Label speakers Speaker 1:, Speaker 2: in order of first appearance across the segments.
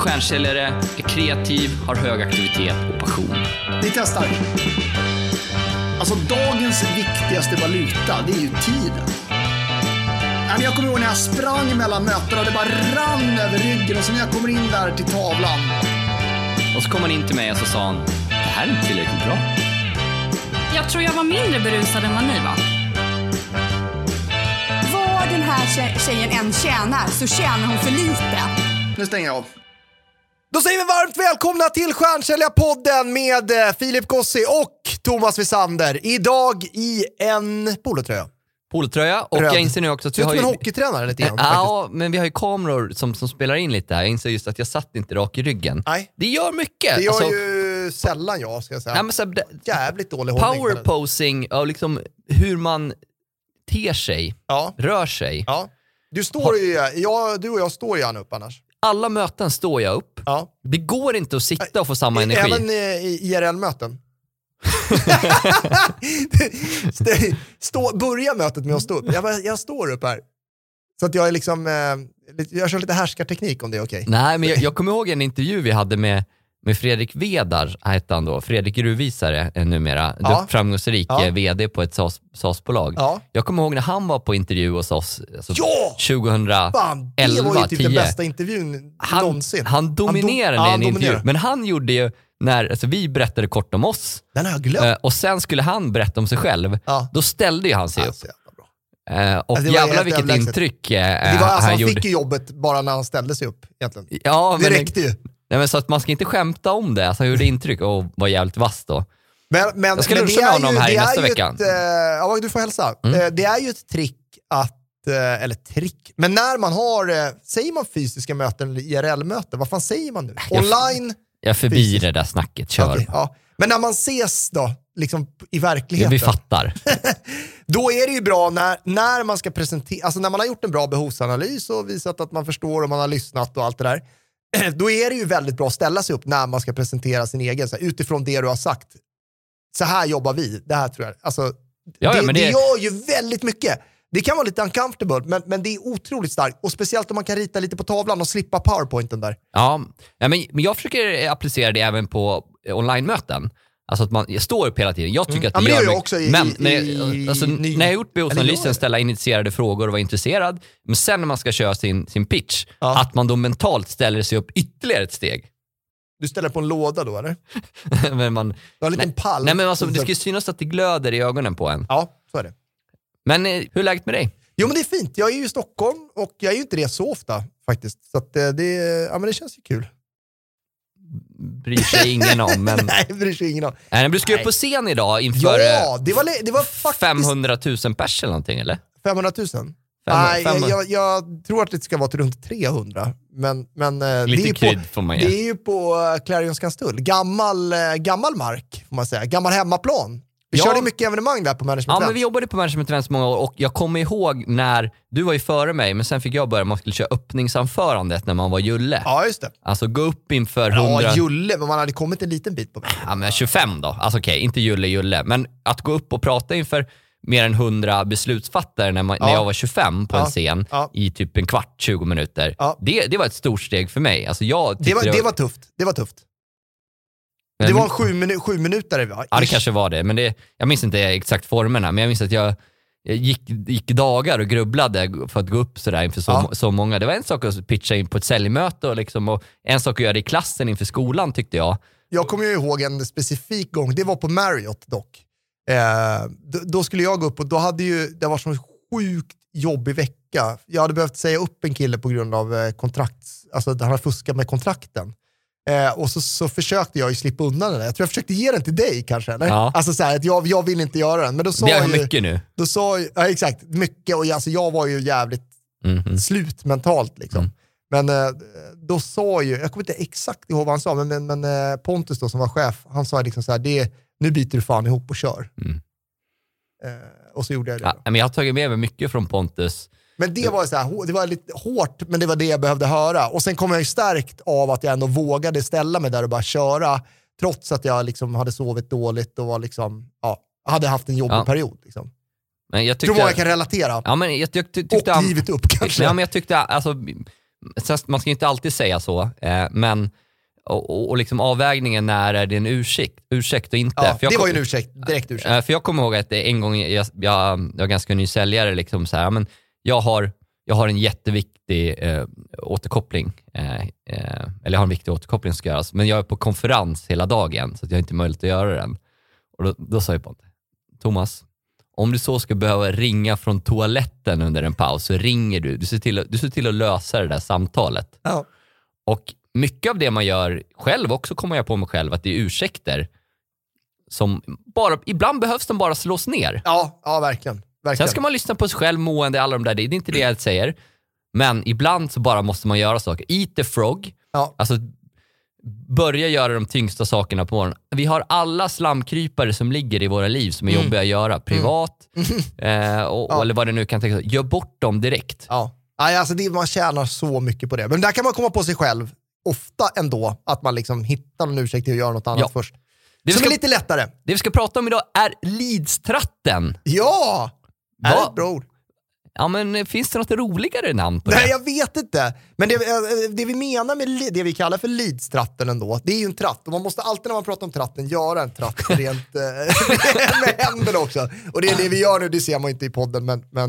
Speaker 1: stjärnsäljare, är kreativ, har hög aktivitet och passion.
Speaker 2: Vi testar. Alltså dagens viktigaste valuta, det är ju tiden. Jag kommer ihåg när jag sprang mellan mötena och det bara rann över ryggen. Och så när jag kommer in där till tavlan.
Speaker 1: Och så kom han in till mig och så sa han, det här är inte tillräckligt bra.
Speaker 3: Jag tror jag var mindre berusad än vad ni var.
Speaker 4: Vad den här tjejen än tjänar så tjänar hon för lite.
Speaker 2: Nu stänger jag av. Då säger vi varmt välkomna till Stjärnsäljarpodden med Filip Gossi och Thomas Wisander. Idag i en polotröja.
Speaker 1: Polotröja, och
Speaker 2: Röd.
Speaker 1: Jag inser nu också att
Speaker 2: vi har ju... en hockeytränare lite grann.
Speaker 1: Ja, men vi har ju kameror som spelar in lite här. Jag inser just att jag satt inte rak i ryggen.
Speaker 2: Nej.
Speaker 1: Det gör mycket.
Speaker 2: Det gör ju sällan jag, ska jag säga.
Speaker 1: Nej, men så,
Speaker 2: jävligt dålig hållning.
Speaker 1: Power posing och liksom hur man ter sig, rör sig.
Speaker 2: Ja. Du står ju, du och jag står ju upp annars.
Speaker 1: Alla möten står jag upp.
Speaker 2: Ja.
Speaker 1: Det går inte att sitta och få samma energi.
Speaker 2: Även i IRL-möten. Börja mötet med att stå upp. Jag står upp här. Så att jag är liksom jag kör lite härskarteknik om det är okej.
Speaker 1: Nej, men jag kommer ihåg en intervju vi hade med Fredrik Vedar, hette han då. Fredrik Gruvvisare numera. Framgångsrik vd på ett SAS-bolag.
Speaker 2: Ja.
Speaker 1: Jag kommer ihåg när han var på intervju hos oss 2011.
Speaker 2: Fan, det var ju typ 10. Den bästa intervjun någonsin.
Speaker 1: Han dominerade en intervju. Men han gjorde ju när vi berättade kort om oss.
Speaker 2: Den har jag glömt.
Speaker 1: Och sen skulle han berätta om sig själv. Då ställde ju han sig upp. Och jävlar vilket intryck
Speaker 2: det var,
Speaker 1: han gjorde.
Speaker 2: Han fick ju jobbet bara när han ställde sig upp egentligen.
Speaker 1: Ja,
Speaker 2: det räckte ju.
Speaker 1: Nej, men så att man ska inte skämta om det. Alltså, han gjorde intryck och var jävligt vass då.
Speaker 2: Men
Speaker 1: jag ska luncha med honom här i nästa vecka.
Speaker 2: Ja, du får hälsa. Det är ju ett trick men när man har, säger man fysiska möten eller IRL-möten, vad fan säger man nu? Online?
Speaker 1: Jag förbi fysiskt. Det där snacket, kör.
Speaker 2: Okay, ja. Men när man ses då, liksom i verkligheten.
Speaker 1: Vi fattar.
Speaker 2: Då är det ju bra när man ska presentera, alltså när man har gjort en bra behovsanalys och visat att man förstår och man har lyssnat och allt det där. Då är det ju väldigt bra att ställa sig upp när man ska presentera sin egen, så här, utifrån det du har sagt. Så här jobbar vi, det här tror jag. Alltså, det gör ju väldigt mycket. Det kan vara lite uncomfortable, men det är otroligt starkt. Och speciellt om man kan rita lite på tavlan och slippa powerpointen där. Ja,
Speaker 1: men jag försöker applicera det även på online-möten. Alltså att jag står upp hela tiden. Jag tycker att det gör
Speaker 2: jag också
Speaker 1: när jag har gjort behovsanalysen, ställa initierade frågor och vara intresserad. Men sen när man ska köra sin pitch, att man då mentalt ställer sig upp ytterligare ett steg.
Speaker 2: Du ställer på en låda då, eller?
Speaker 1: Men
Speaker 2: du har en liten pall.
Speaker 1: Nej, men alltså, det ska ju synas att det glöder i ögonen på en.
Speaker 2: Ja, så är det.
Speaker 1: Men hur är läget med dig?
Speaker 2: Jo, men det är fint. Jag är ju i Stockholm och jag är ju inte det så ofta faktiskt. Så att men det känns ju kul.
Speaker 1: Bryr sig ingen om. Men...
Speaker 2: Nej, bryr sig ingen om.
Speaker 1: Nej, men du ska ju på scen idag inför
Speaker 2: det var faktiskt
Speaker 1: 500 000 pers eller någonting, eller?
Speaker 2: 500 000? Nej, jag tror att det ska vara till runt 300. Men
Speaker 1: lite krydd får man ge.
Speaker 2: Det är ju på Clarion Skanstull. Gammal mark, får man säga. Gammal hemmaplan. Vi körde mycket evenemang där på Management Events.
Speaker 1: Ja, men vi jobbade på Management Events många år och jag kommer ihåg när du var ju före mig, men sen fick jag börja, man skulle köra öppningsanförandet när man var Julle.
Speaker 2: Ja, just det.
Speaker 1: Alltså gå upp inför 100...
Speaker 2: Ja, Julle, men man hade kommit en liten bit på mig.
Speaker 1: Ja, men 25 då. Alltså okej, inte Julle. Men att gå upp och prata inför mer än 100 beslutsfattare när jag var 25 på en scen i typ en kvart, 20 minuter. Ja. Det var ett stort steg för mig. Alltså det
Speaker 2: var tufft. Det var tufft. Det var en 7 minuter.
Speaker 1: Ja, det kanske var det. Men jag minns inte exakt formerna. Men jag minns att jag gick dagar och grubblade för att gå upp sådär inför så många. Det var en sak att pitcha in på ett säljmöte och en sak att göra det i klassen inför skolan, tyckte jag.
Speaker 2: Jag kommer ju ihåg en specifik gång. Det var på Marriott dock. Då skulle jag gå upp och då det var som en sjukt jobbig vecka. Jag hade behövt säga upp en kille på grund av kontrakt. Alltså han hade fuskat med kontrakten. Och så försökte jag ju slippa undan den. Jag tror jag försökte ge den till dig kanske, eller? Ja. Alltså så här, att jag vill inte göra den. Men då sa
Speaker 1: det är mycket nu.
Speaker 2: Då sa ja, exakt, mycket. Och jag var ju jävligt slut mentalt liksom. Men då sa ju, jag kommer inte exakt ihåg vad han sa, men Pontus då som var chef, han sa liksom så här, nu biter du fan ihop och kör. Och så gjorde jag det.
Speaker 1: Ja, men jag har tagit med mig mycket från Pontus.
Speaker 2: Men det var så här, det var lite hårt, men det var det jag behövde höra. Och sen kom jag ju stärkt av att jag ändå vågade ställa mig där och bara köra, trots att jag liksom hade sovit dåligt och var liksom, hade haft en jobbig period liksom.
Speaker 1: Men jag
Speaker 2: tror jag kan relatera.
Speaker 1: Ja, men jag tyckte
Speaker 2: och givit upp kanske.
Speaker 1: Ja, men jag tyckte alltså man ska inte alltid säga så, men och liksom avvägningen när är det en ursäkt och inte.
Speaker 2: Ja,
Speaker 1: för
Speaker 2: det var ju en ursäkt, direkt ursäkt.
Speaker 1: För jag kommer ihåg att en gång jag var ganska ny säljare liksom så här, men jag har en jätteviktig återkoppling, eller jag har en viktig återkoppling som ska göras, men jag är på konferens hela dagen så att jag har inte möjlighet att göra den. Och då sa jag på Thomas, om du så ska behöva ringa från toaletten under en paus så ringer du ser till att lösa det där samtalet.
Speaker 2: Ja.
Speaker 1: Och mycket av det man gör själv också kommer jag på mig själv att det är ursäkter som bara, ibland behövs de bara slås ner.
Speaker 2: Ja, verkligen.
Speaker 1: Sen ska man lyssna på sig själv, mående, alla de där, det är inte det jag säger. Men ibland så bara måste man göra saker. Eat the frog.
Speaker 2: Ja.
Speaker 1: Alltså börja göra de tyngsta sakerna på morgonen. Vi har alla slamkrypare som ligger i våra liv som är jobbiga att göra. Privat eller vad det nu kan tänka sig. Gör bort dem direkt.
Speaker 2: Ja. Alltså man tjänar så mycket på det. Men där kan man komma på sig själv ofta ändå. Att man liksom hittar en ursäkt till att göra något annat först. Det är lite lättare.
Speaker 1: Det vi ska prata om idag är Leeds-tratten.
Speaker 2: Ja! Är det ett bra ord?
Speaker 1: Ja, men finns det något roligare namn på det?
Speaker 2: Nej, jag vet inte. Men det vi menar med det vi kallar för Leeds-tratten ändå, det är ju en tratt. Och man måste alltid när man pratar om tratten göra en tratt rent med händerna också. Och det är det vi gör nu, det ser man inte i podden.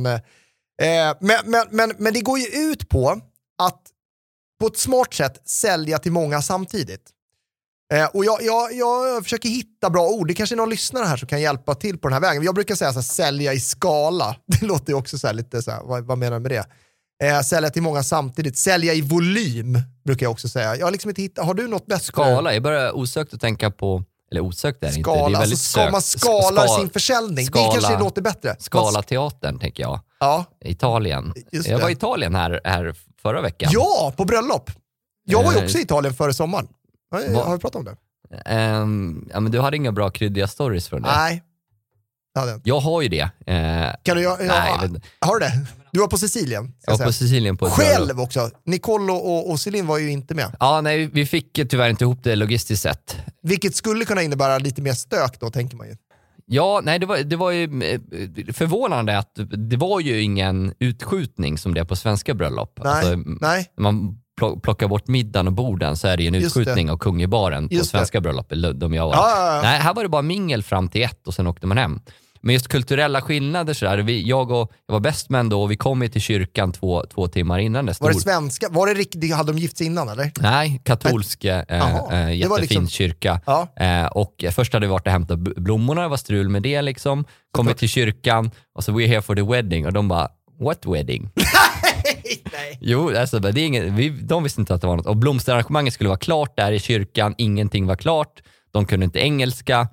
Speaker 2: Men det går ju ut på att på ett smart sätt sälja till många samtidigt. Och jag försöker hitta bra ord. Det kanske är någon lyssnare här som kan hjälpa till på den här vägen. Jag brukar säga så här, sälja i skala. Det låter ju också så här, lite så här, vad menar du med det? Sälja till många samtidigt. Sälja i volym brukar jag också säga. Jag har liksom inte hittat. Har du något bättre?
Speaker 1: Skala, jag börjar osökt att tänka på, eller osökt är det inte. Det är väldigt
Speaker 2: ska man skala sin försäljning? Det kanske låter bättre.
Speaker 1: Skala teatern, tänker jag.
Speaker 2: Ja.
Speaker 1: Italien. Jag var i Italien här förra veckan.
Speaker 2: Ja, på bröllop. Jag var ju också i Italien före sommaren. Har vi pratat om det?
Speaker 1: Ja, men du hade inga bra kryddiga stories från det.
Speaker 2: Nej.
Speaker 1: Jag har ju det.
Speaker 2: Kan du
Speaker 1: nej,
Speaker 2: har du det? Du var på Sicilien.
Speaker 1: Jag var på Sicilien på
Speaker 2: själv också. Nicole och Celine var ju inte med.
Speaker 1: Ja, nej, vi fick tyvärr inte ihop det logistiskt sett.
Speaker 2: Vilket skulle kunna innebära lite mer stök då, tänker man ju.
Speaker 1: Ja, nej, det var ju förvånande att det var ju ingen utskjutning som det är på svenska bröllop.
Speaker 2: Nej,
Speaker 1: alltså,
Speaker 2: nej.
Speaker 1: Man plockar bort middagen och borden så är det ju en utskjutning av kung i baren på svenska bröllop. De jag var.
Speaker 2: Ja.
Speaker 1: Nej, här var det bara mingel fram till 1 och sen åkte man hem. Men just kulturella skillnader så där, jag var bästmän då och vi kom till kyrkan två timmar innan det.
Speaker 2: Var det svenska? Var det riktigt? Hade de gift sig innan eller?
Speaker 1: Nej, katolsk jättefin liksom kyrka. Ja. Och först hade vi varit och hämtat blommorna, det var strul med det liksom. Kom vi till kyrkan och så we're here for the wedding och de bara, what wedding?
Speaker 2: Nej.
Speaker 1: Jo, alltså, det är de visste inte att det var något. Och blomsterarrangemanget skulle vara klart där i kyrkan, ingenting var klart. De kunde inte engelska.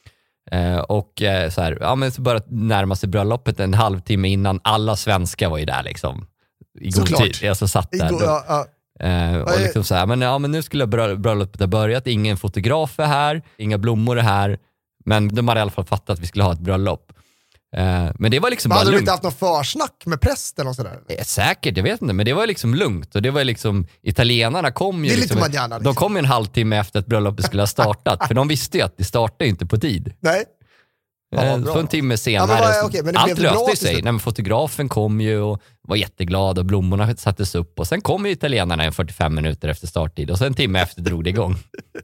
Speaker 1: Så här, ja, men så började närma sig bröllopet en halvtimme innan. Alla svenskar var ju där liksom i god tid. Jag så satt där och liksom så här, men nu skulle bröllopet ha börjat. Ingen fotograf är här, inga blommor är här, men de hade i alla fall fattat att vi skulle ha ett bröllop. Men det var liksom bara
Speaker 2: hade
Speaker 1: lugnt.
Speaker 2: du inte haft någon försnack med prästen och sådär?
Speaker 1: Säkert, jag vet inte, men det var liksom lugnt. Och det var liksom, italienarna kom ju
Speaker 2: det är
Speaker 1: liksom,
Speaker 2: lite manana, liksom.
Speaker 1: De kom ju en halvtimme efter att bröllopet skulle ha startat. För de visste ju att det startade inte på tid.
Speaker 2: Nej.
Speaker 1: Så en timme senare,
Speaker 2: men
Speaker 1: allt löste sig. Nej, men fotografen kom ju och var jätteglad och blommorna sattes upp. Och sen kom ju italienarna 45 minuter efter starttid. Och sen en timme efter drog det igång.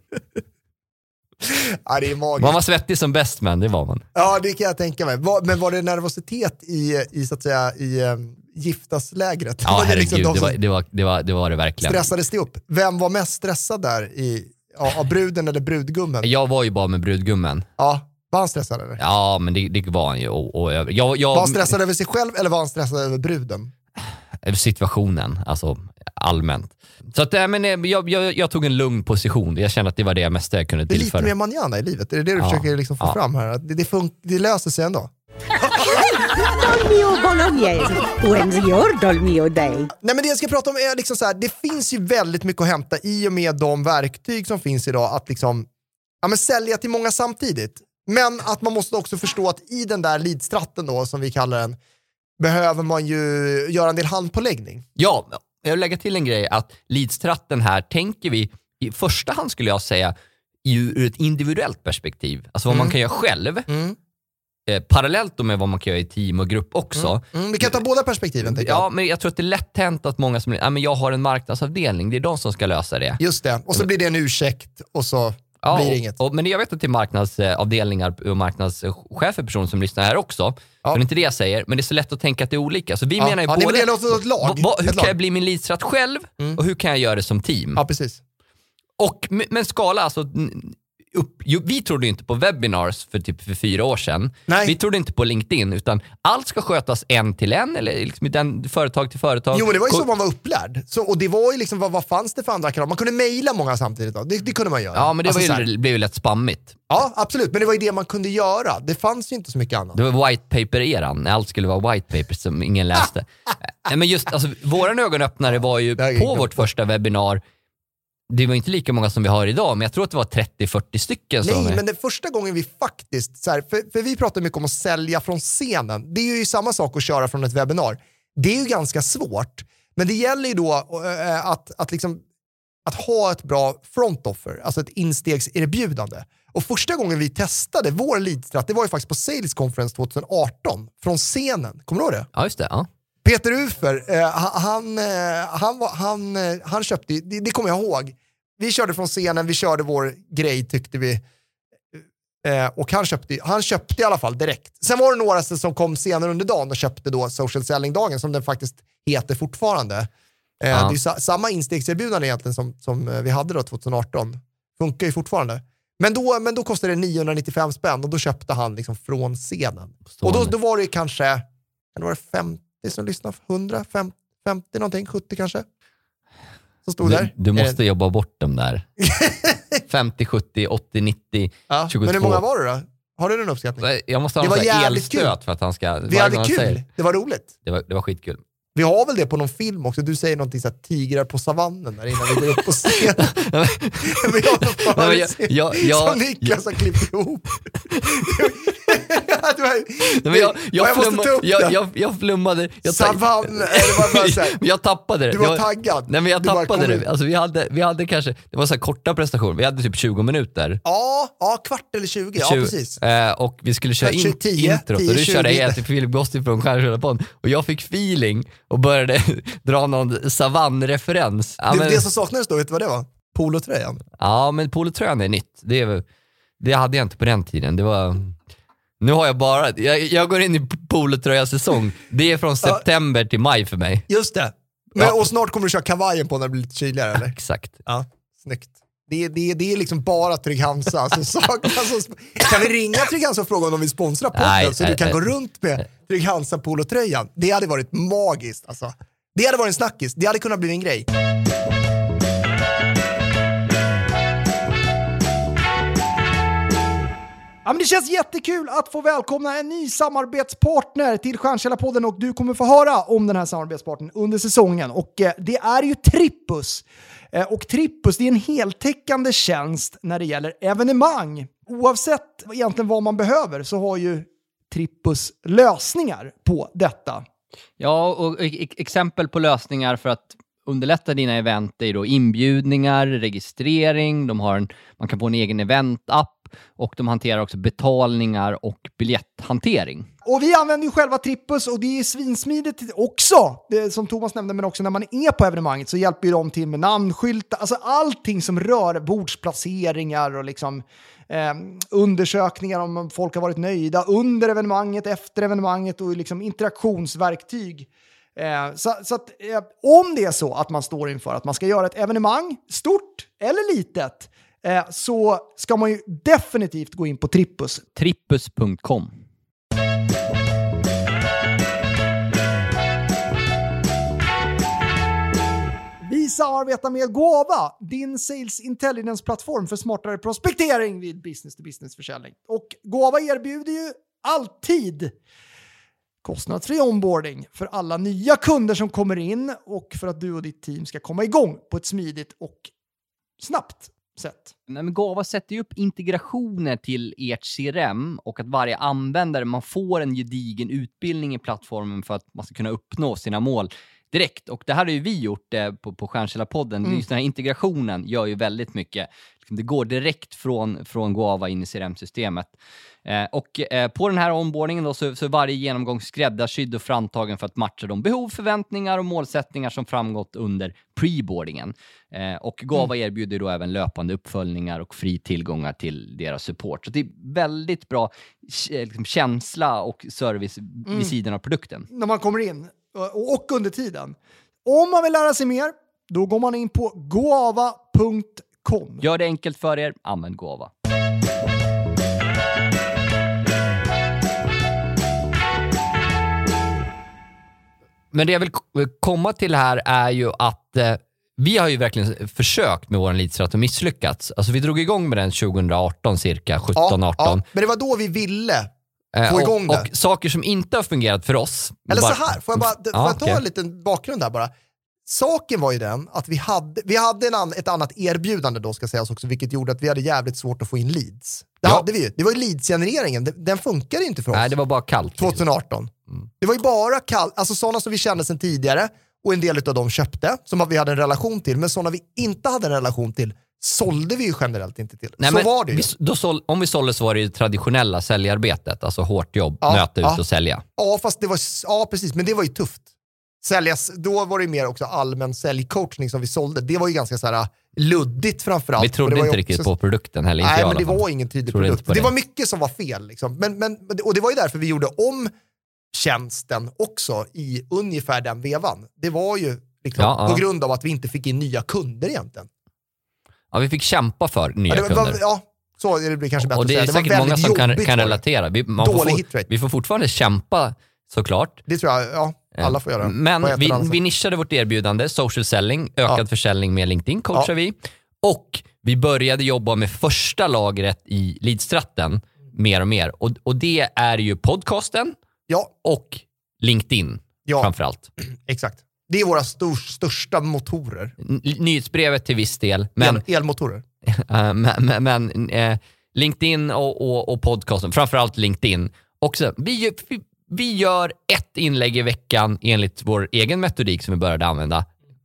Speaker 2: Ja, det är magiskt.
Speaker 1: Man var svettig som bäst, men det var man.
Speaker 2: Ja, det kan jag tänka mig. Men var det nervositet i så att säga i giftaslägret?
Speaker 1: Ja, herregud,
Speaker 2: liksom
Speaker 1: det var det verkligen.
Speaker 2: Stressades det upp? Vem var mest stressad där av bruden eller brudgummen?
Speaker 1: Jag var ju bara med brudgummen.
Speaker 2: Ja, var han stressad eller?
Speaker 1: Ja, men det var han ju.
Speaker 2: Var han stressad över sig själv eller var han stressad över bruden?
Speaker 1: Över situationen, alltså allmänt. Så att, men jag tog en lugn position. Jag kände att det var det mesta jag kunde tillföra.
Speaker 2: Det är lite mer manjana i livet. Det är det du försöker liksom få fram här. Det löser sig ändå. Nej, men det jag ska prata om är liksom så här, det finns ju väldigt mycket att hämta i och med de verktyg som finns idag att liksom, sälja till många samtidigt. Men att man måste också förstå att i den där leadstratten då, som vi kallar den, behöver man ju göra en del handpåläggning.
Speaker 1: Ja, jag vill lägga till en grej att leadstratten här tänker vi i första hand, skulle jag säga, ur ett individuellt perspektiv. Alltså vad man kan göra själv. parallellt då med vad man kan göra i team och grupp också.
Speaker 2: Vi kan ta båda perspektiven, tänker jag.
Speaker 1: Ja, men jag tror att det är lätt hänt att många som men jag har en marknadsavdelning, det är de som ska lösa det.
Speaker 2: Just det, och så blir det en ursäkt och så blir det inget.
Speaker 1: Men jag vet att det är marknadsavdelningar och marknadschefer, personer som lyssnar här också. Ja. Men inte det jag säger, men det är så lätt att tänka att det är olika. Så vi menar ju både,
Speaker 2: det låter ett lag.
Speaker 1: Hur kan jag bli min leadstrat själv och hur kan jag göra det som team?
Speaker 2: Ja, precis.
Speaker 1: Men skala, alltså vi trodde inte på webinars för 4 år sedan.
Speaker 2: Nej.
Speaker 1: Vi trodde inte på LinkedIn, utan allt ska skötas en till en eller liksom företag till företag.
Speaker 2: Jo, men det var ju så man var upplärd. Och det var ju liksom, vad fanns det för andra kanaler? Man kunde mejla många samtidigt då. Det kunde man göra.
Speaker 1: Ja, men det blev ju lätt spammigt.
Speaker 2: Ja, absolut. Men det var ju det man kunde göra. Det fanns ju inte så mycket annat.
Speaker 1: Det var white paper-eran. När allt skulle vara white paper som ingen läste. Men just, alltså, våran ögonöppnare var ju på vårt första webbinar. Det var inte lika många som vi har idag, men jag tror att det var 30-40 stycken.
Speaker 2: Nej, men det första gången vi faktiskt, så här, för vi pratar mycket om att sälja från scenen. Det är ju samma sak att köra från ett webbinar. Det är ju ganska svårt, men det gäller ju då att ha ett bra front offer, alltså ett instegserbjudande. Och första gången vi testade vår leadstrat, det var ju faktiskt på Sales Conference 2018 från scenen. Kommer du ihåg det?
Speaker 1: Ja, just det. Ja.
Speaker 2: Peter Ufer, han köpte, det kommer jag ihåg. Vi körde från scenen, vi körde vår grej tyckte vi. Och han köpte i alla fall direkt. Sen var det några som kom senare under dagen och köpte då Social Selling-dagen som den faktiskt heter fortfarande. Det är samma instegserbjudande egentligen som vi hade då 2018. Funkar ju fortfarande. Men då kostade det 995 spänn och då köpte han liksom från scenen. Och då var det kanske 50 som lyssnar, 100, 50 någonting, 70 kanske. Som stod där.
Speaker 1: Du måste jobba bort dem där. 50, 70, 80, 90, 22.
Speaker 2: Men hur många var det då? Har du en uppskattning?
Speaker 1: Jag måste ha en elstöt för att han ska...
Speaker 2: Vi hade kul, det var roligt.
Speaker 1: Det var skitkul.
Speaker 2: Vi har väl det på någon film också. Du säger någonting så här, tigrar på savannen där innan vi går upp på scenen. Som Niklas har klippt ihop.
Speaker 1: Jag flummade.
Speaker 2: Savann,
Speaker 1: jag tappade det.
Speaker 2: Du var taggad.
Speaker 1: Nej, men jag tappade det. Alltså, vi hade kanske, det var så här korta prestationer. Vi hade typ 20 minuter.
Speaker 2: Ja, kvart eller 20. Ja, precis.
Speaker 1: Och vi skulle köra introt. Och du körde jag till Filip Gosti från Stjärnsköldapodden. Och jag fick feeling och började dra någon savannreferens.
Speaker 2: Det som saknades då, vet du vad det var? Polotröjan.
Speaker 1: Ja, men polotröjan är nytt. Det hade jag inte på den tiden. Det var... Nu har jag bara... Jag går in i polotröja-säsong. Det är från september till maj för mig.
Speaker 2: Just det. Och snart kommer du köra kavajen på när det blir lite kyligare, eller?
Speaker 1: Exakt.
Speaker 2: Ja, snyggt. Det är liksom bara Trygg Hansa. Kan vi ringa Trygg Hansa och fråga om de vill sponsra podden så du kan gå runt med Trygg Hansa polotröjan? Det hade varit magiskt. Alltså. Det hade varit en snackis. Det hade kunnat bli en grej. Ja, men det känns jättekul att få välkomna en ny samarbetspartner till Stjärnkällarpodden och du kommer få höra om den här samarbetspartnern under säsongen. Och det är ju Trippus. Och Trippus, det är en heltäckande tjänst när det gäller evenemang. Oavsett egentligen vad man behöver så har ju Trippus lösningar på detta.
Speaker 5: Ja, och exempel på lösningar för att underlätta dina event är då inbjudningar, registrering, man kan få en egen eventapp och de hanterar också betalningar och biljetthantering.
Speaker 2: Och vi använder ju själva Trippus och det är svinsmidigt också. Det, som Thomas nämnde, men också när man är på evenemanget så hjälper ju de till med namnskyltar. Alltså allting som rör bordsplaceringar och liksom undersökningar om folk har varit nöjda under evenemanget, efter evenemanget och liksom interaktionsverktyg. Så att om det är så att man står inför att man ska göra ett evenemang, stort eller litet, så ska man ju definitivt gå in på Trippus.
Speaker 5: Trippus.com.
Speaker 2: Vi samarbetar med Gåva, din Sales Intelligence-plattform för smartare prospektering vid business-to-business-försäljning. Och Gåva erbjuder ju alltid kostnadsfri onboarding för alla nya kunder som kommer in och för att du och ditt team ska komma igång på ett smidigt och snabbt sätt.
Speaker 5: Nej, men Gåva sätter ju upp integrationer till ert CRM och att varje användare, man får en gedigen utbildning i plattformen för att man ska kunna uppnå sina mål. direkt. Och det här har ju vi gjort på Stjärnkällarpodden. Just den här integrationen gör ju väldigt mycket. Det går direkt från Goava in i CRM-systemet. Och på den här onboardingen då, så är varje genomgång skräddarsydd och framtagen för att matcha de behov, förväntningar och målsättningar som framgått under preboardingen. Och Goava erbjuder då även löpande uppföljningar och fri tillgångar till deras support. Så det är väldigt bra känsla och service vid sidan av produkten.
Speaker 2: När man kommer in och under tiden. Om man vill lära sig mer, då går man in på goava.com.
Speaker 5: Gör det enkelt för er, använd Goava.
Speaker 1: Men det jag vill komma till här är ju att vi har ju verkligen försökt med vår leadstrat och misslyckats. Alltså vi drog igång med den 2018 cirka, 17-18.
Speaker 2: Ja, men det var då vi ville få igång det.
Speaker 1: Och saker som inte har fungerat för oss.
Speaker 2: Eller så här, får jag ta en liten bakgrund där bara. Saken var ju den att vi hade ett annat erbjudande då, ska sägas också, vilket gjorde att vi hade jävligt svårt att få in leads. Hade vi ju. Det var ju leadsgenereringen. Den funkade inte för oss.
Speaker 1: Nej, det var bara kallt.
Speaker 2: 2018. Det var ju bara kallt. Alltså sådana som vi kände sedan tidigare och en del av dem köpte, som vi hade en relation till. Men sådana vi inte hade en relation till sålde vi ju generellt inte till. Nej, så var det ju.
Speaker 1: Om vi sålde så var det ju traditionella säljarbetet. Alltså hårt jobb, möta ut och sälja.
Speaker 2: Ja, fast det var, precis. Men det var ju tufft. Säljas, då var det mer också allmän säljcoachning som vi sålde. Det var ju ganska så här luddigt framförallt.
Speaker 1: Vi trodde inte riktigt på produkten heller.
Speaker 2: Nej, men det var ingen tydlig produkt. Det var mycket som var fel. Liksom. Och det var ju därför vi gjorde om tjänsten också i ungefär den vevan. Det var ju liksom, på grund av att vi inte fick in nya kunder egentligen.
Speaker 1: Ja, vi fick kämpa för nya kunder.
Speaker 2: Så det blir kanske bättre.
Speaker 1: Och det är säkert många som kan relatera. Vi får fortfarande kämpa, såklart.
Speaker 2: Det tror jag, alla får göra.
Speaker 1: Men vi nischade vårt erbjudande, social selling, ökad försäljning med LinkedIn coachar vi. Och vi började jobba med första lagret i leadstratten mer och mer. Och det är ju podcasten och LinkedIn framförallt. Exakt.
Speaker 2: Det är våra största motorer.
Speaker 1: Nyhetsbrevet till viss del. Men,
Speaker 2: elmotorer.
Speaker 1: men LinkedIn och podcasten, framförallt LinkedIn. Också, vi gör ett inlägg i veckan enligt vår egen metodik som vi började använda.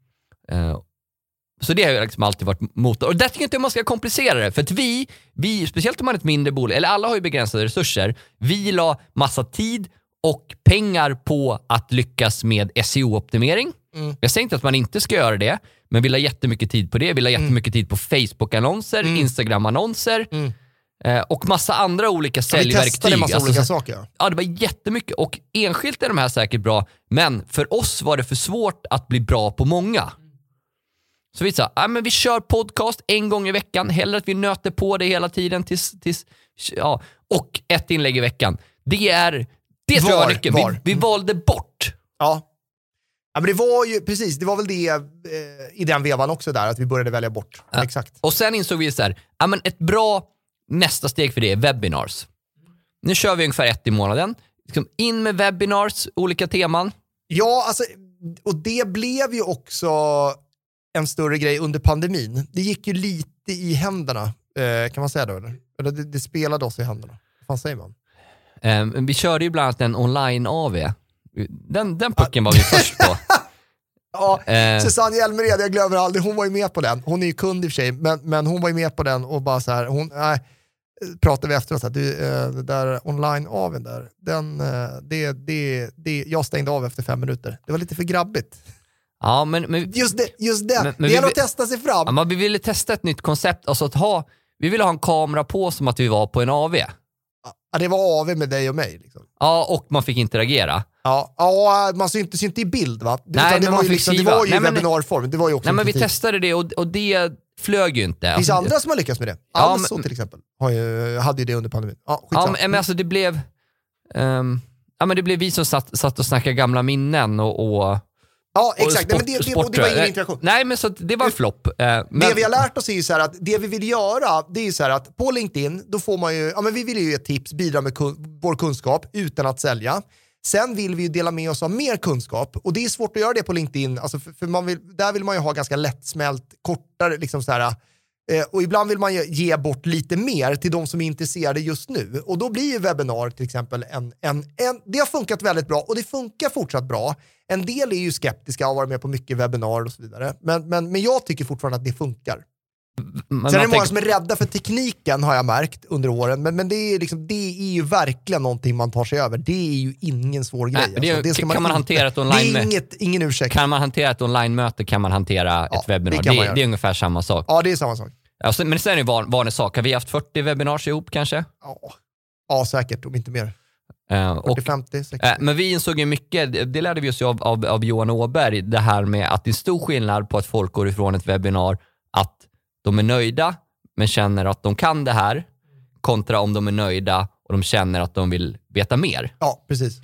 Speaker 1: Så det har ju liksom alltid varit motor. Och det tycker jag inte man ska komplicera det. För att vi, speciellt om man är ett mindre bolag, eller alla har ju begränsade resurser, vi la massa tid och pengar på att lyckas med SEO-optimering. Jag säger inte att man inte ska göra det, men vi la jättemycket tid på det. Vi la jättemycket tid på Facebook-annonser, Instagram-annonser och massa andra olika säljverktyg.
Speaker 2: Vi testade massa olika saker.
Speaker 1: Ja, det var jättemycket. Och enskilt är de här säkert bra, men för oss var det för svårt att bli bra på många. Så vi sa, men vi kör podcast en gång i veckan. Hellre att vi nöter på det hela tiden tills och ett inlägg i veckan. Det tror jag nyckeln. Vi valde bort.
Speaker 2: Ja, men det var ju precis, det var väl det i den vevan också där, att vi började välja bort. Exakt.
Speaker 1: Och sen insåg vi så här, men ett bra nästa steg för det är webinars. Nu kör vi ungefär 1 i månaden. In med webinars, olika teman. Ja,
Speaker 2: alltså, och det blev ju också en större grej under pandemin. Det gick ju lite i händerna, kan man säga då? Eller det spelade oss i händerna. Vad fan säger man?
Speaker 1: Vi körde ju bland annat en online-AV. Den pucken var vi först på.
Speaker 2: Susanne Hjelmered, jag glömmer aldrig, hon var ju med på den. Hon är ju kund i och för sig, men hon var ju med på den och bara så här, pratade vi efteråt, det där online-AVen där, jag stängde av efter 5 minuter. Det var lite för grabbigt.
Speaker 1: Ja, men
Speaker 2: just det. Men det är att testa sig fram.
Speaker 1: Ja, men vi ville testa ett nytt koncept, alltså vi ville ha en kamera på som att vi var på en AV.
Speaker 2: Ja, det var AV med dig och mig liksom.
Speaker 1: Ja, och man fick interagera.
Speaker 2: Ja, man syntes inte i bild, va? Nej, det var ju liksom, det var ju webbinarform. Det var ju också.
Speaker 1: Nej, men vi testade det och det flög ju inte.
Speaker 2: Det finns andra som har lyckats med det. Alltså till exempel hade ju det under pandemin.
Speaker 1: Men alltså det blev men det blev vi som satt och snackade gamla minnen och
Speaker 2: exakt. Men det var ingen interaktion.
Speaker 1: Nej, men så det var en flopp.
Speaker 2: Det vi har lärt oss är ju så här att det vi vill göra, det är ju så här att på LinkedIn, då får man ju, men vi vill ju ge tips, bidra med vår kunskap utan att sälja. Sen vill vi ju dela med oss av mer kunskap, och det är svårt att göra det på LinkedIn, alltså för där vill man ju ha ganska lättsmält, kortare, liksom så här, Och ibland vill man ge bort lite mer till de som är intresserade just nu. Och då blir ju webbinar till exempel det har funkat väldigt bra och det funkar fortsatt bra. En del är ju skeptiska och har varit med på mycket webbinar och så vidare. Men jag tycker fortfarande att det funkar. Sen är det många som är rädda för tekniken har jag märkt under åren. Men det är ju verkligen någonting man tar sig över. Det är ju ingen svår grej.
Speaker 1: Det ska man hantera ett online.
Speaker 2: Det är ingen ursäkt.
Speaker 1: Kan man hantera ett online-möte kan man hantera ett webbinar. Det är ungefär samma sak.
Speaker 2: Ja, det är samma sak.
Speaker 1: Alltså, men sen är det en vanlig sak. Har vi haft 40 webinars ihop kanske?
Speaker 2: Ja, säkert. Om inte mer. 40-50, 60.
Speaker 1: Men vi insåg ju mycket, det lärde vi oss av Johan Åberg, det här med att det är stor skillnad på att folk går ifrån ett webbinar att de är nöjda men känner att de kan det här kontra om de är nöjda och de känner att de vill veta mer.
Speaker 2: Ja, precis.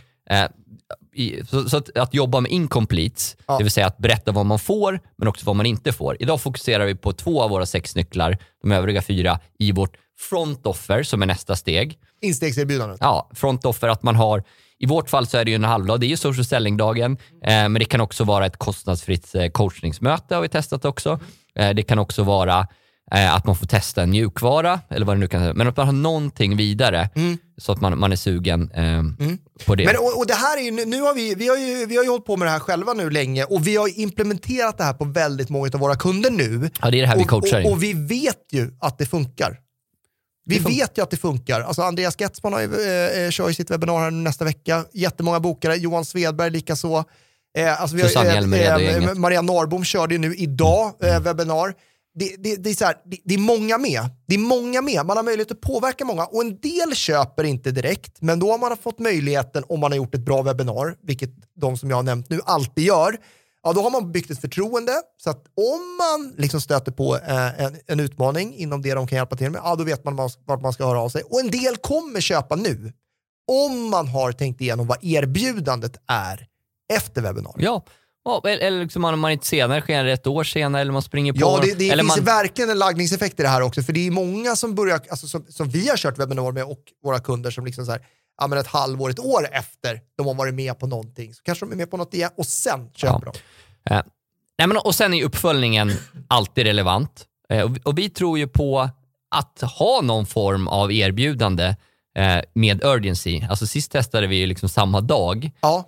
Speaker 1: Så att jobba med incompletes, det vill säga att berätta vad man får men också vad man inte får. Idag fokuserar vi på 2 av våra 6 nycklar, de övriga 4 i vårt front offer som är nästa steg.
Speaker 2: Instegserbjudandet.
Speaker 1: Ja, front offer att man har, i vårt fall så är det ju en halvdag, det är ju social selling-dagen, men det kan också vara ett kostnadsfritt coachningsmöte har vi testat också. Det kan också vara att man får testa en mjukvara eller vad det nu kan vara, men att man har någonting vidare så att man är sugen på det.
Speaker 2: Men, och det här är ju, nu har vi har ju hållit på med det här själva nu länge och vi har implementerat det här på väldigt många av våra kunder nu.
Speaker 1: Ja, det är det här vi coachar.
Speaker 2: Och vi vet ju att det funkar. Vi vet ju att det funkar. Alltså Andreas Getsman kör ju sitt webbinar här nästa vecka. Jättemånga bokare. Johan Svedberg likaså. Alltså Maria Norrbom körde ju nu idag webbinar. Det är så här, det är många med. Det är många med. Man har möjlighet att påverka många. Och en del köper inte direkt. Men då har man fått möjligheten om man har gjort ett bra webbinar. Vilket de som jag har nämnt nu alltid gör. Ja, då har man byggt ett förtroende. Så att om man liksom stöter på en utmaning inom det de kan hjälpa till med. Ja, då vet man vart man ska höra av sig. Och en del kommer köpa nu. Om man har tänkt igenom vad erbjudandet är efter webbinar.
Speaker 1: Ja. Eller liksom om man inte senare sker ett år senare eller man springer på.
Speaker 2: Ja, det finns verkligen en laggningseffekt i det här också. För det är många som börjar, alltså, som vi har kört webbinar med och våra kunder som liksom så här, ja, men ett halvår, ett år efter de har varit med på någonting. Så kanske de är med på något igen och sen köper de.
Speaker 1: Nej, men, och sen är uppföljningen alltid relevant. Och vi tror ju på att ha någon form av erbjudande med urgency. Alltså sist testade vi ju liksom samma dag.
Speaker 2: Ja.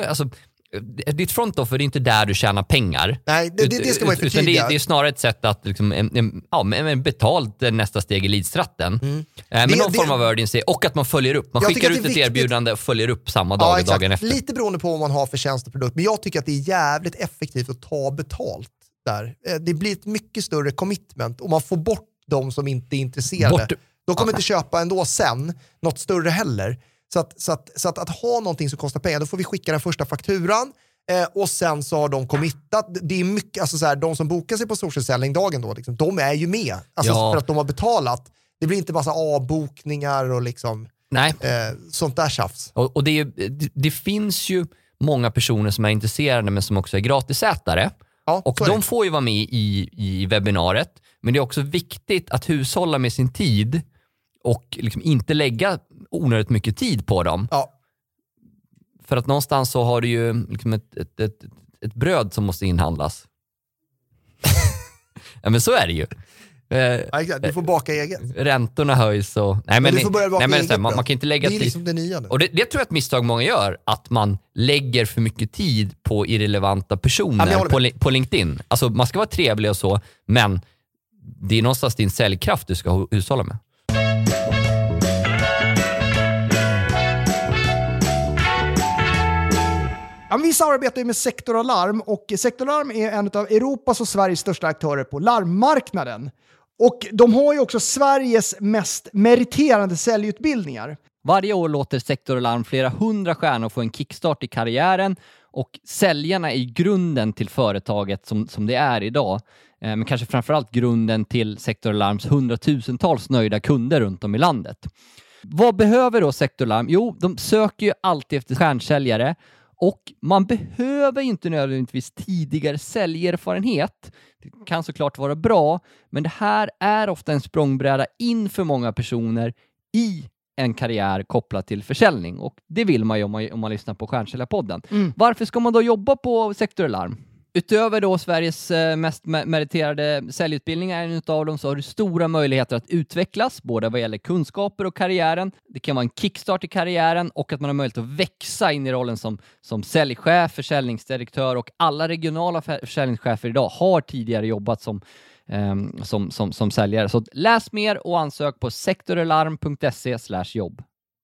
Speaker 1: Ditt front offer är inte där du tjänar pengar.
Speaker 2: Nej, det ska man ju förtydliga.
Speaker 1: Det är snarare ett sätt att liksom, betalt nästa steg i leadstratten. Men någon form av urgency och att man följer upp. Man skickar ut ett erbjudande och följer upp samma dag och dagen efter.
Speaker 2: Lite beroende på vad man har för tjänsteprodukt. Men jag tycker att det är jävligt effektivt att ta betalt där. Det blir ett mycket större commitment och man får bort de som inte är intresserade. De kommer inte köpa ändå sen något större heller. Så att ha någonting som kostar pengar, då får vi skicka den första fakturan och sen så har de committat. Det är mycket, alltså så här, de som bokar sig på social selling-dagen då, liksom, de är ju med. Alltså för att de har betalat. Det blir inte massa avbokningar och liksom sånt där tjafs.
Speaker 1: Och det finns ju många personer som är intresserade men som också är gratisätare. Ja, och de får ju vara med i webbinariet. Men det är också viktigt att hushålla med sin tid och liksom inte lägga onödigt mycket tid på dem. Ja. För att någonstans så har du ju liksom ett bröd som måste inhandlas. Ja, men så är det ju.
Speaker 2: Du får baka eget.
Speaker 1: Räntorna höjs och... Nej, men
Speaker 2: du får börja baka eget.
Speaker 1: Man kan inte lägga
Speaker 2: det är liksom det nya nu.
Speaker 1: Och det tror jag ett misstag många gör. Att man lägger för mycket tid på irrelevanta personer på LinkedIn. Alltså man ska vara trevlig och så, men det är någonstans din säljkraft du ska hushålla med.
Speaker 6: Ja, vi samarbetar med Sector Alarm och Sector Alarm är en av Europas och Sveriges största aktörer på larmmarknaden. Och de har ju också Sveriges mest meriterande säljutbildningar.
Speaker 5: Varje år låter Sector Alarm flera 100 stjärnor få en kickstart i karriären och säljarna är grunden till företaget som det är idag. Men kanske framförallt grunden till Sector Alarms 100,000-tals nöjda kunder runt om i landet. Vad behöver då Sector Alarm? Jo, de söker ju alltid efter stjärnsäljare. Och man behöver inte nödvändigtvis tidigare säljerfarenhet. Det kan såklart vara bra, men det här är ofta en språngbräda in för många personer i en karriär kopplad till försäljning. Och det vill man ju om man lyssnar på Stjärnsäljarpodden. Varför ska man då jobba på Sector Alarm? Utöver då Sveriges mest meriterade säljutbildningar, en av dem, så har du stora möjligheter att utvecklas, både vad gäller kunskaper och karriären. Det kan vara en kickstart i karriären och att man har möjlighet att växa in i rollen som säljchef, försäljningsdirektör, och alla regionala försäljningschefer idag har tidigare jobbat som säljare. Så läs mer och ansök på sektoralarm.se/jobb.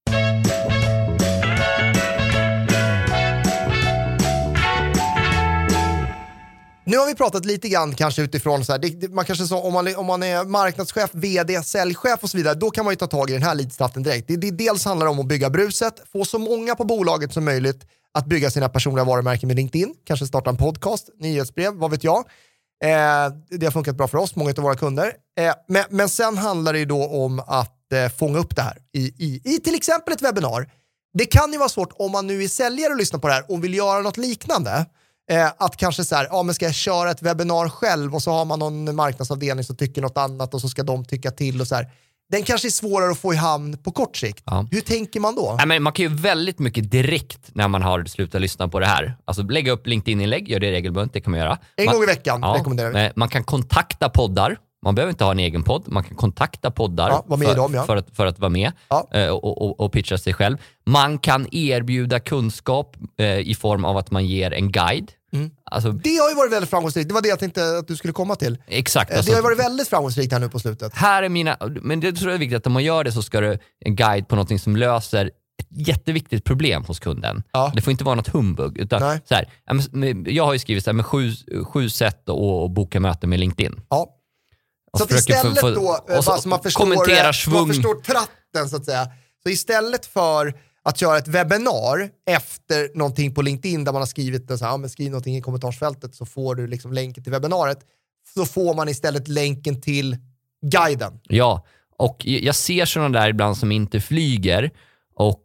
Speaker 2: Nu har vi pratat lite grann kanske utifrån så här, man kanske så, om man är marknadschef, vd, säljchef och så vidare, då kan man ju ta tag i den här leadstarten direkt. Det dels handlar om att bygga bruset, få så många på bolaget som möjligt att bygga sina personliga varumärken med LinkedIn, kanske starta en podcast, nyhetsbrev, vad vet jag. Det har funkat bra för oss, många av våra kunder. Men sen handlar det ju då om att fånga upp det här i till exempel ett webbinar. Det kan ju vara svårt om man nu är säljare och lyssnar på det här och vill göra något liknande. Att kanske så här, men ska jag köra ett webbinar själv och så har man någon marknadsavdelning som tycker något annat och så ska de tycka till och så här. Den kanske är svårare att få i hamn på kort sikt. Ja. Hur tänker man då?
Speaker 1: Men man kan ju väldigt mycket direkt när man har slutat lyssna på det här. Alltså lägga upp LinkedIn-inlägg, gör det regelbundet, det kan man göra.
Speaker 2: En gång i veckan rekommenderar vi.
Speaker 1: Man kan kontakta poddar. Man behöver inte ha en egen podd. Man kan kontakta poddar för att vara med och pitcha sig själv. Man kan erbjuda kunskap i form av att man ger en guide. Alltså,
Speaker 2: det har ju varit väldigt framgångsrikt. Det var det jag tänkte att du skulle komma till.
Speaker 1: Exakt.
Speaker 2: Det har ju varit väldigt framgångsrikt här nu på slutet.
Speaker 1: Men det tror jag är viktigt att om man gör det så ska det en guide på någonting som löser ett jätteviktigt problem hos kunden. Ja. Det får inte vara något humbug. Utan så här, jag har ju skrivit så här med 7 sätt att boka möten med LinkedIn.
Speaker 2: Ja. Så att istället då, så man förstår tratten så att säga. Så istället för att köra ett webbinar efter någonting på LinkedIn där man har skrivit det så här, skriv någonting i kommentarsfältet så får du liksom länken till webbinariet. Så får man istället länken till guiden.
Speaker 1: Ja, och jag ser sådana där ibland som inte flyger och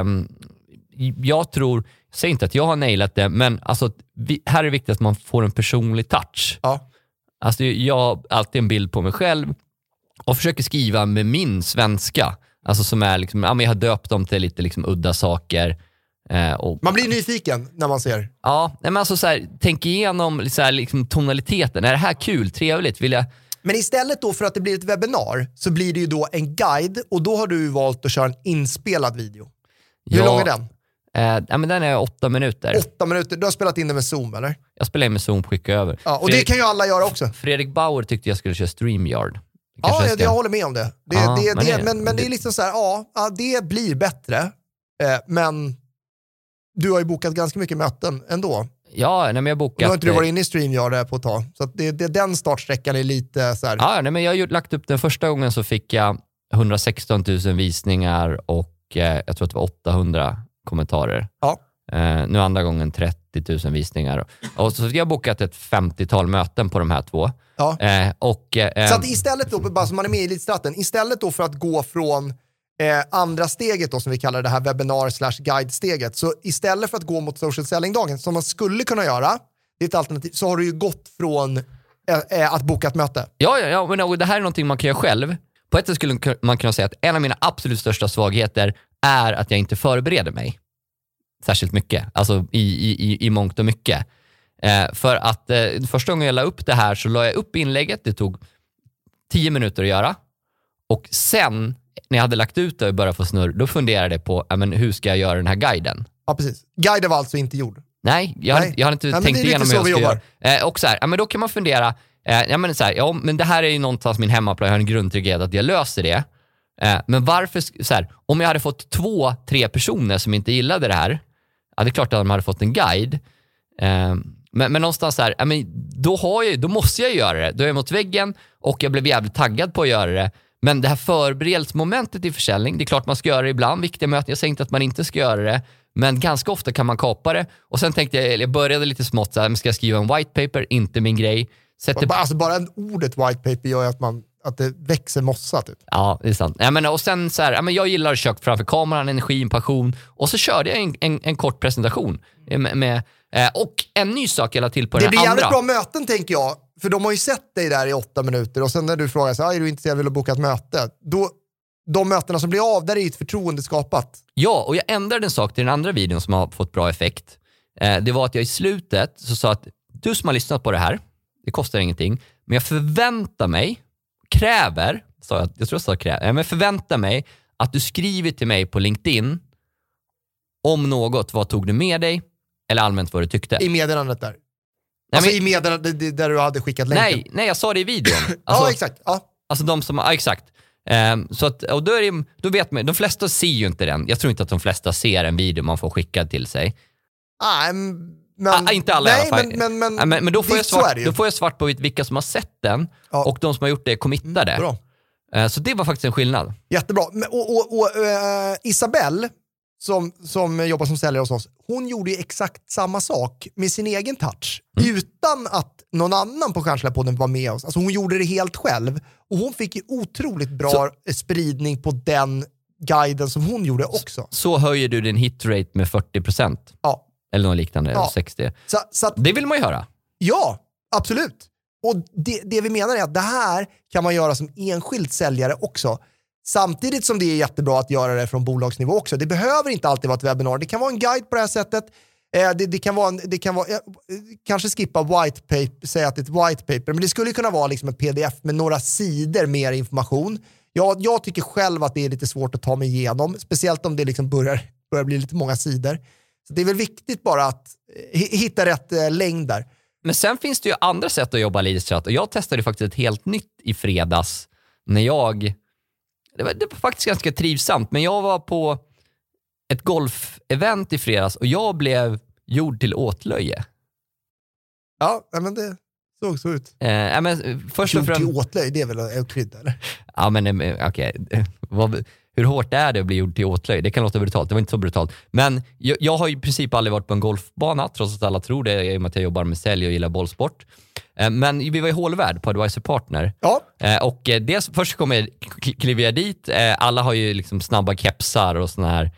Speaker 1: jag säger inte att jag har nailat det, men alltså, här är det viktigt att man får en personlig touch. Ja. Alltså jag har alltid en bild på mig själv och försöker skriva med min svenska. Alltså som är liksom, jag har döpt dem till lite liksom udda saker.
Speaker 2: Man blir nyfiken när man ser.
Speaker 1: Ja, men alltså så här, tänk igenom så här, liksom tonaliteten. Är det här kul, trevligt?
Speaker 2: Men istället då för att det blir ett webbinar så blir det ju då en guide och då har du valt att köra en inspelad video. Hur lång är den?
Speaker 1: Men den är 8 minuter.
Speaker 2: 8 minuter, du har spelat in det med Zoom eller?
Speaker 1: Jag spelar in med Zoom, skicka över.
Speaker 2: Ja, och det kan ju alla göra också.
Speaker 1: Fredrik Bauer tyckte jag skulle köra StreamYard.
Speaker 2: Jag håller med om det. Men det är liksom så här, det blir bättre. Men du har ju bokat ganska mycket möten ändå.
Speaker 1: Ja, men jag har bokat...
Speaker 2: Nu har inte du varit inne i StreamYard på ett tag. Så att den startsträckan är lite så här...
Speaker 1: Ja, men jag har lagt upp den första gången så fick jag 116 000 visningar och jag tror att det var 800 kommentarer. Ja. Nu andra gången 30 000 visningar. Och så jag har bokat ett 50-tal möten på de här 2. Ja.
Speaker 2: Så att istället då, bara som man är med i elitstratten, istället då för att gå från andra steget då, som vi kallar det här webinar/guide-steget, så istället för att gå mot social selling-dagen som man skulle kunna göra, det är ett alternativ, så har du ju gått från att boka ett möte.
Speaker 1: Ja, men det här är någonting man kan göra själv. På ett sätt skulle man kunna säga att en av mina absolut största svagheter är att jag inte förbereder mig särskilt mycket, alltså i mångt och mycket. För att första gången jag la upp det här så la jag upp inlägget, det tog 10 minuter att göra och sen när jag hade lagt ut det och började få snurr, då funderade jag på hur ska jag göra den här guiden?
Speaker 2: Ja, precis. Guiden var alltså inte gjord.
Speaker 1: Nej, jag har inte tänkt igenom hur jag ska göra. Och så här, men då kan man fundera, men det här är ju någonstans min hemmaplan, jag har en grundtrygghet att jag löser det. Men varför, så här, om jag hade fått 2-3 personer som inte gillade det här, det är klart att de hade fått en guide. Men någonstans så här, då måste jag göra det. Då är jag mot väggen och jag blev jävligt taggad på att göra det. Men det här förberedelsemomentet i försäljning, det är klart man ska göra det ibland, viktiga möten. Jag säger inte att man inte ska göra det, men ganska ofta kan man kapa det. Och sen tänkte jag började lite smått så här, ska jag skriva en white paper, inte min grej.
Speaker 2: Alltså bara ordet white paper gör att det växer mossa typ.
Speaker 1: Ja, det är sant. Och sen så här, jag gillar att köra framför kameran, energi, passion. Och så körde jag en kort presentation och en ny sak jag la till på den andra.
Speaker 2: Det blir jävligt bra möten tänker jag. För de har ju sett dig där i 8 minuter och sen när du frågar så är du intresserad av att boka ett möte? Då, de mötena som blir av, där är ju ett förtroende skapat.
Speaker 1: Ja, och jag ändrade en sak till den andra videon som har fått bra effekt. Det var att jag i slutet så sa att du som har lyssnat på det här, det kostar ingenting, men jag förväntar mig, förväntar mig att du skriver till mig på LinkedIn om något, vad tog du med dig eller allmänt vad du tyckte.
Speaker 2: I meddelandet där.
Speaker 1: Nej,
Speaker 2: i meddelandet där du hade skickat länken.
Speaker 1: Nej, jag sa det i videon.
Speaker 2: Ja, exakt. Ja.
Speaker 1: Alltså de som, exakt. Så att, och då vet man, de flesta ser ju inte den. Jag tror inte att de flesta ser en video man får skickad till sig. Inte alla i alla fall. Men då får jag svart på vilka som har sett den och de som har gjort det committade.
Speaker 2: Bra.
Speaker 1: Så det var faktiskt en skillnad.
Speaker 2: Jättebra. Och Isabelle som jobbar som säljare hos oss, hon gjorde ju exakt samma sak med sin egen touch. Utan att någon annan på Stjärnsläpp-podden var med oss. Alltså hon gjorde det helt själv. Och hon fick ju otroligt bra spridning på den guiden som hon gjorde också. Så
Speaker 1: höjer du din hitrate med 40%.
Speaker 2: Ja.
Speaker 1: Eller något liknande, 60.
Speaker 2: Så att,
Speaker 1: det vill man ju höra.
Speaker 2: Ja, absolut. Och det vi menar är att det här kan man göra som enskild säljare också. Samtidigt som det är jättebra att göra det från bolagsnivå också. Det behöver inte alltid vara ett webbinar. Det kan vara en guide på det här sättet. Det kan vara kanske skippa white paper, säga att det är ett white paper, men det skulle kunna vara liksom en pdf med några sidor mer information. Jag tycker själv att det är lite svårt att ta mig igenom, speciellt om det liksom börjar bli lite många sidor. Så det är väl viktigt bara att hitta rätt längd där.
Speaker 1: Men sen finns det ju andra sätt att jobba lead chat, och jag testade faktiskt ett helt nytt i fredags när det var faktiskt ganska trivsamt, men jag var på ett golfevent i fredags och jag blev gjord till åtlöje.
Speaker 2: Ja, men det såg så ut.
Speaker 1: Men först och främst
Speaker 2: till åtlöje, det är väl en krydda, eller?
Speaker 1: Ja, men okej. Hur hårt är det att bli gjord till åtlöje? Det kan låta brutalt, det var inte så brutalt. Men jag har i princip aldrig varit på en golfbana, trots att alla tror det, i och med att jag jobbar med sälj och gillar bollsport. Men vi var i Hålvärd på Advisor Partner.
Speaker 2: Ja.
Speaker 1: Och först klev jag dit. Alla har ju liksom snabba kepsar och såna här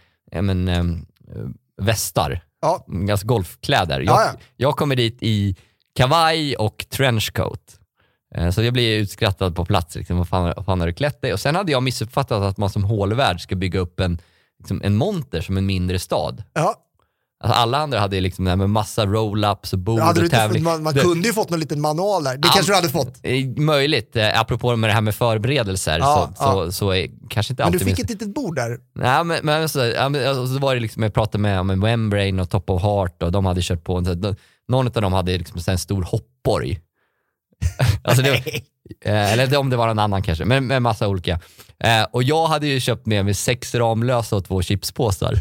Speaker 1: västar. Ja. Alltså golfkläder. Jag kommer dit i kavaj och trenchcoat. Så jag blir utskrattad på plats. Liksom, vad fan har du klätt dig? Och sen hade jag missuppfattat att man som Hålvärd ska bygga upp en monter som en mindre stad. Ja. Alltså alla andra hade liksom med massa roll-ups och bord och tävling.
Speaker 2: Man kunde ju fått någon liten manual där. Det kanske du hade fått.
Speaker 1: Möjligt. Apropå med det här med förberedelser så är kanske inte alltid.
Speaker 2: Men du fick ett litet bord där.
Speaker 1: Nej, men så var det liksom, jag pratade med Membrane och Top of Heart, och de hade kört på någon av dem hade liksom en stor hoppborg. Alltså eller om det var någon annan kanske, men med massa olika. Och jag hade ju köpt med mig 6 Ramlösa och 2 chipspåsar.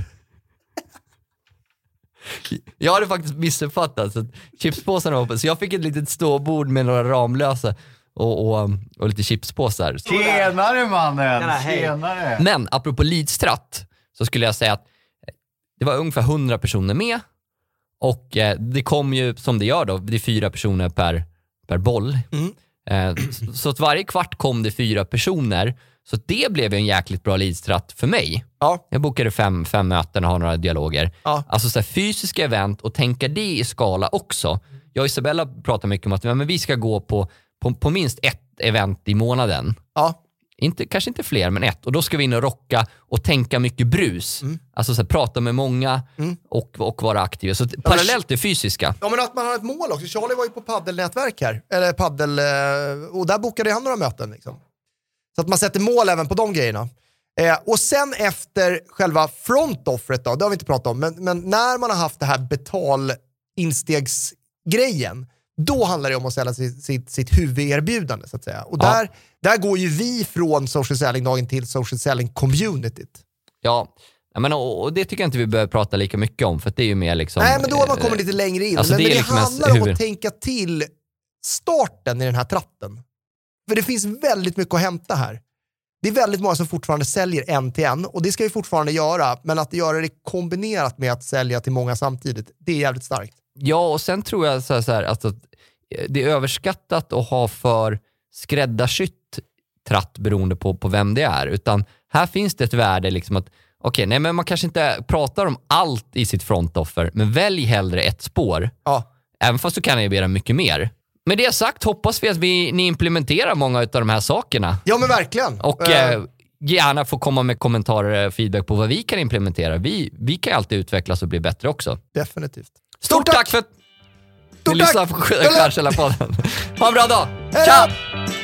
Speaker 1: Jag hade faktiskt missuppfattat så chipspåsarna var på, så jag fick ett litet ståbord med några Ramlösa och lite chipspåsar.
Speaker 7: Tjenare mannen! Tjenare!
Speaker 1: Men apropå leadstratt så skulle jag säga att det var ungefär 100 personer med, och det kom ju som det gör då, det är 4 personer per boll. Så att varje kvart kom det 4 personer. Så det blev en jäkligt bra leadstratt för mig. Ja. Jag bokade 5 möten och har några dialoger. Ja. Alltså så här, fysiska event, och tänka det i skala också. Jag och Isabella pratar mycket om att men vi ska gå på minst 1 event i månaden. Ja. Kanske inte fler, men 1. Och då ska vi in och rocka och tänka mycket brus. Alltså så här, prata med många och vara aktiva. Så parallellt det fysiska.
Speaker 2: Ja, men att man har ett mål också. Charlie var ju på paddelnätverk här. Eller paddel, och där bokade han några möten liksom. Så att man sätter mål även på de grejerna. Och sen efter själva front-offret då, det har vi inte pratat om, men när man har haft det här betal-instegsgrejen, då handlar det om att sälja sitt huvuderbjudande så att säga. Och där går ju vi från social selling-dagen till social selling-communityt.
Speaker 1: Ja, men, och det tycker jag inte vi behöver prata lika mycket om, för att det är ju mer liksom...
Speaker 2: Nej, men då har man kommit lite längre in.
Speaker 1: Alltså
Speaker 2: men det
Speaker 1: liksom
Speaker 2: handlar om att tänka till starten i den här tratten. För det finns väldigt mycket att hämta här. Det är väldigt många som fortfarande säljer en till en, och det ska vi fortfarande göra, men att göra det kombinerat med att sälja till många samtidigt, det är jävligt starkt.
Speaker 1: Ja, och sen tror jag så här att det är överskattat att ha för skräddarsytt tratt beroende på vem det är, utan här finns det ett värde liksom att nej, men man kanske inte pratar om allt i sitt frontoffer, men välj hellre ett spår. Ja. Även fast du kan erbjuda mycket mer. Med det sagt hoppas vi att ni implementerar många av de här sakerna.
Speaker 2: Ja, men verkligen.
Speaker 1: Och gärna få komma med kommentarer och feedback på vad vi kan implementera. Vi kan alltid utvecklas och bli bättre också.
Speaker 2: Definitivt.
Speaker 1: Stort tack för att... ni lyssnar på Stjärnkällarpodden. Ha en bra dag!
Speaker 2: Hej då!
Speaker 1: Tja!